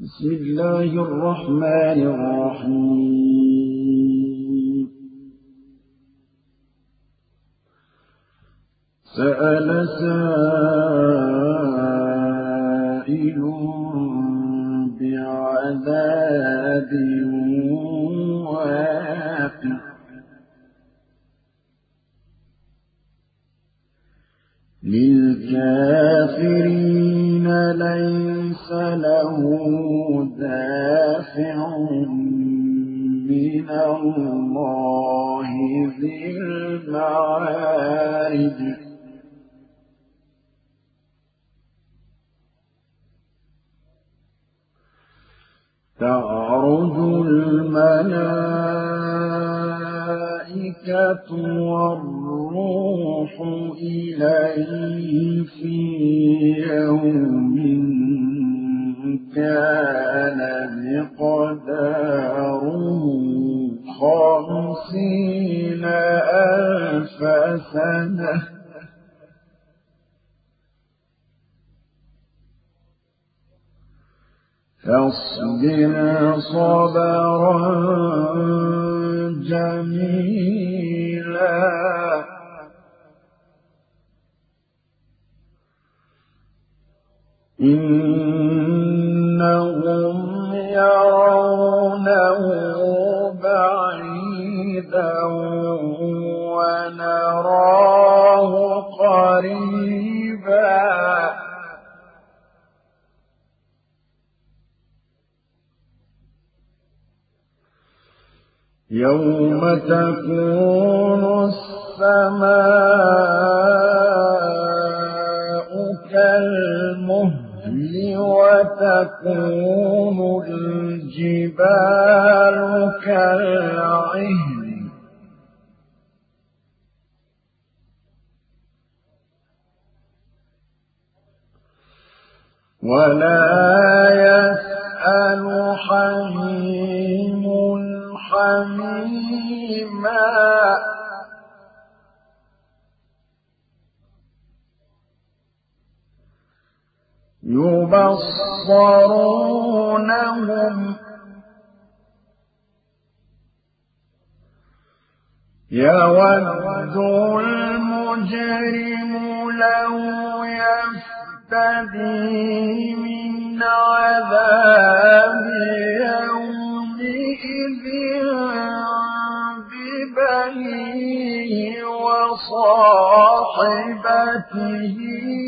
بسم الله الرحمن الرحيم سأل سائل بعذاب واقع للكافرين ليس له دافع من الله ذي المعارج تعرج الملائكة والروح إليه في يوم كان مقداره 50,000 سنة فاصبر صبرا جميلا إنهم يرونه بعيدا ونراه قريبا يوم تكون السماء كالمهل وتكون الجبال كالعهن ولا يسأل حميم حميما يبصرونهم يود المجرم لو يفتدي من عذاب يومئذ ببنيه وصاحبته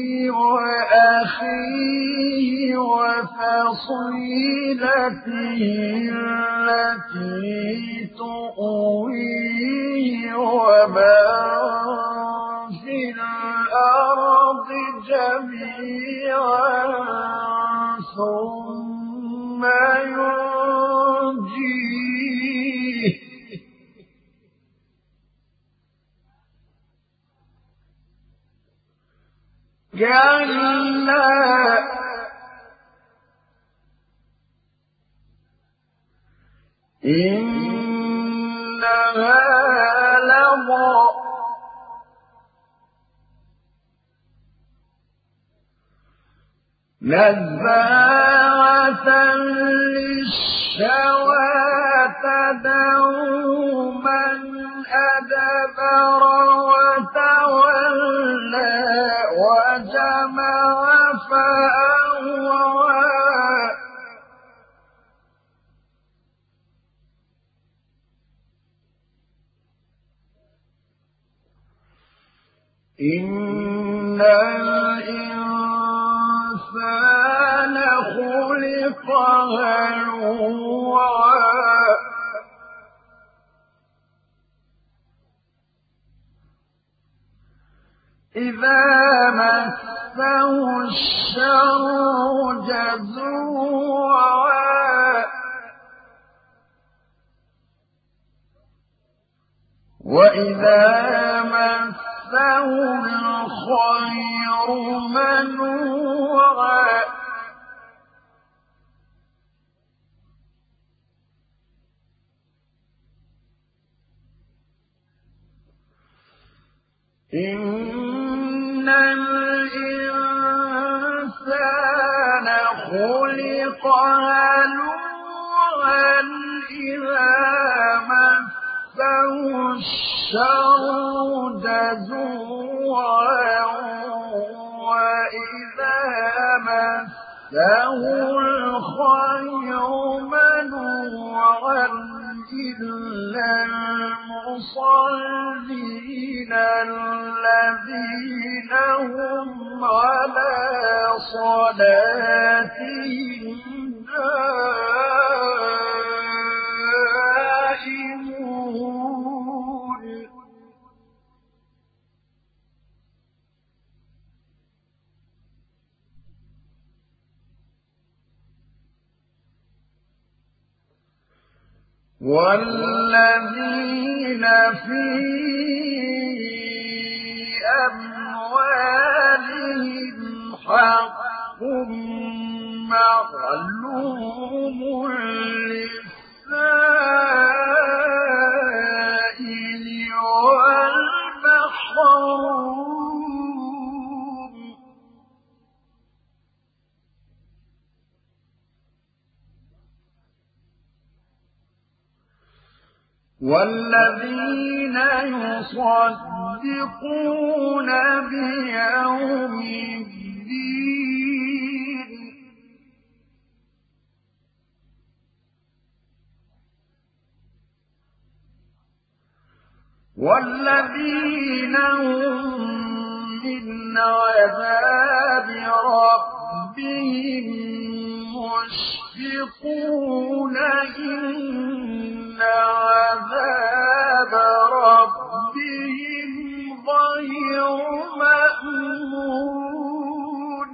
وأخيه وفصيلته التي تؤويه ومن في الأرض جميعا ثم ينجيه كلا إنها لظى نزاعة للشوى تدعو من أدبر وتولى وجمع فأوعى إن الإنسان خلق هلوعا إذا مسه الشر جزوعا وإذا مسه الخير منوعا إن الإنسان خلق هلوعا إذا مسه الشر جزوعا وإذا مسه الخير منوعا إلا المصلين الذين هم على صلاتهم دائمون والذين في أموالهم حق معلوم للسائل والمحروم والذين يصدقون بيوم الدين والذين هم من عذاب ربهم مشفقون إن عذاب ربهم غير مأمون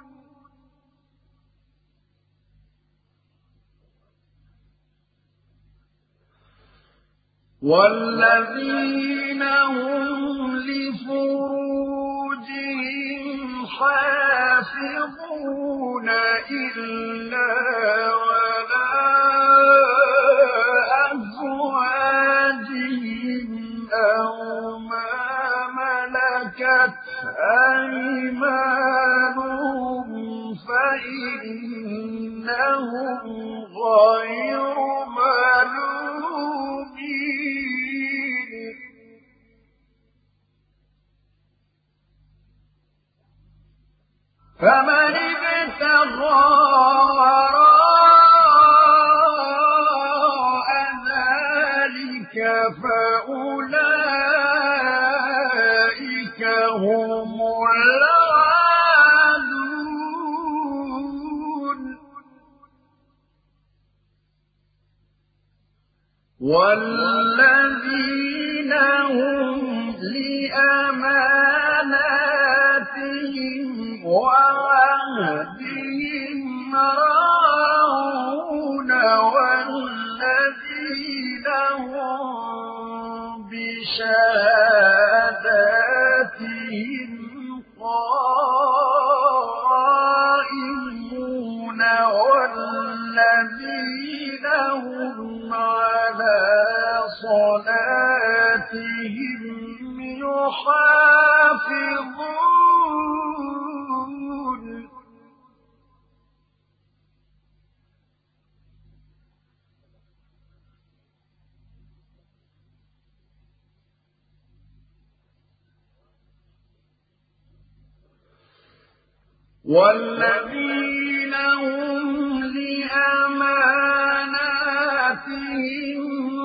والذين هم لفروجهم حافظون إلا على أزواجهم أو ما ملكت أيمانهم فإنهم غير ملومين فمن ابتغى وراء ذلك فأولئك هم العادون والذين هم لأماناتهم وعهدهم راعون والذين هم بشهاداتهم قائمون والذين هم على صلاتهم يحافظون والذين هم لأماناتهم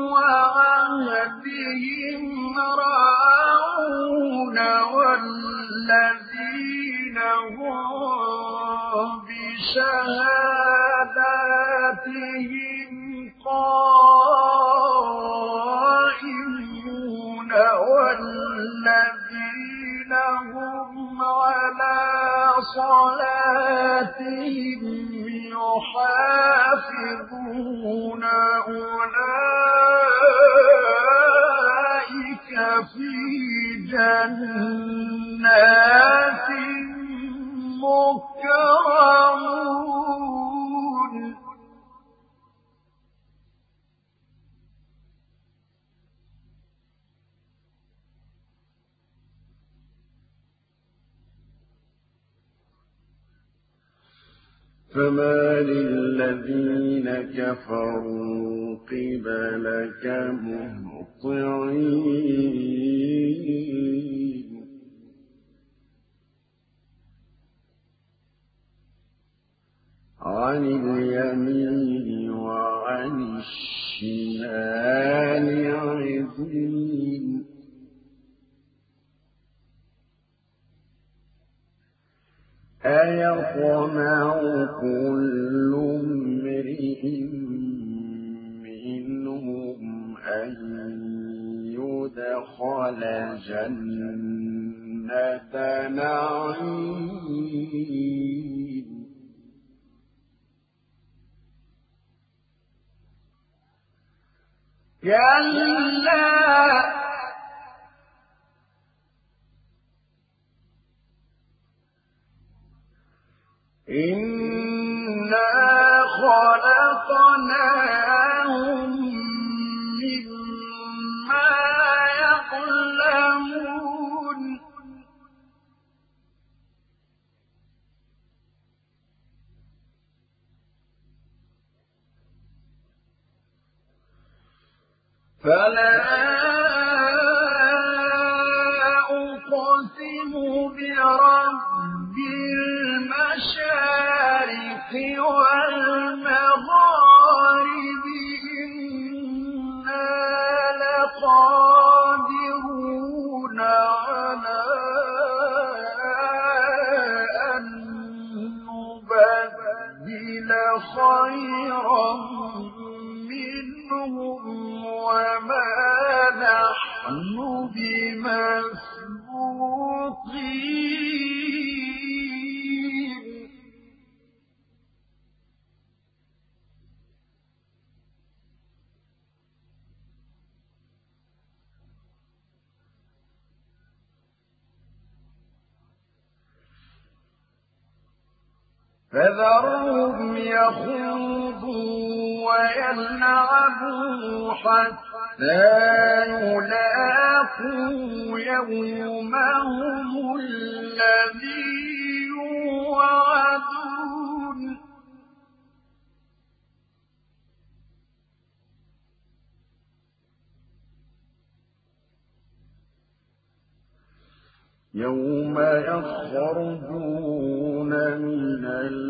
وعهدهم راعون والذين هم بشهاداتهم قائمون والذين هم على صلاتهم يحافظون أولئك في جنات مكرمون فما للذين كفروا قبلك مهطعين عن اليمين وعن الشمال عزين أيطمع كل امرئ منهم أن يدخل جنة نعيم كلا إنا خلقناهم مما يعلمون فلا أقسم برب المشارق والمغارب إنا لقادرون على أن نبدل خيرا منهم وما نحن بمسبوقين فذرهم يخوضوا ويلعبوا حتى يلاقوا يومهم الذي يوعدون يوم يخرجون من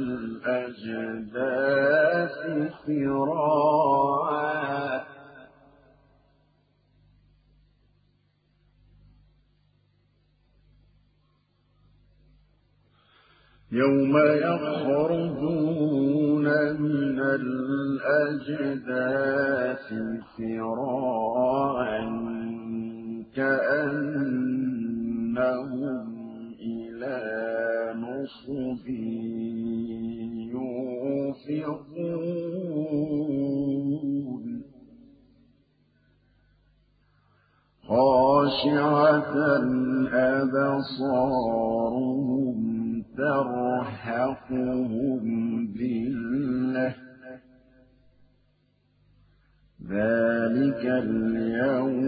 الأجداث سراعا يوم يخرجون من الأجداث سراعا كأنهم إلى نصب يوفضون خاشعة أبصارهم ترهقهم ذلة ذلك اليوم